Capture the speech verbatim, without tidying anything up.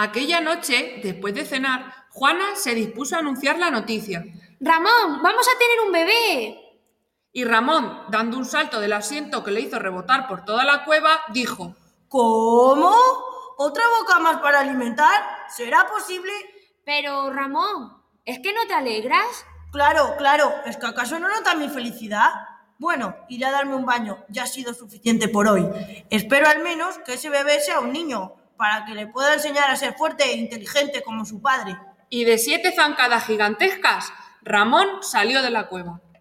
Aquella noche, después de cenar, Juana se dispuso a anunciar la noticia. ¡Ramón, vamos a tener un bebé! Y Ramón, dando un salto del asiento que le hizo rebotar por toda la cueva, dijo: ¿Cómo? ¿Otra boca más para alimentar? ¿Será posible? Pero, Ramón, ¿es que no te alegras? Claro, claro, ¿es que acaso no nota mi felicidad? Bueno, iré a darme un baño, ya ha sido suficiente por hoy. Espero al menos que ese bebé sea un niño, para que le pueda enseñar a ser fuerte e inteligente como su padre. Y de siete zancadas gigantescas, Ramón salió de la cueva.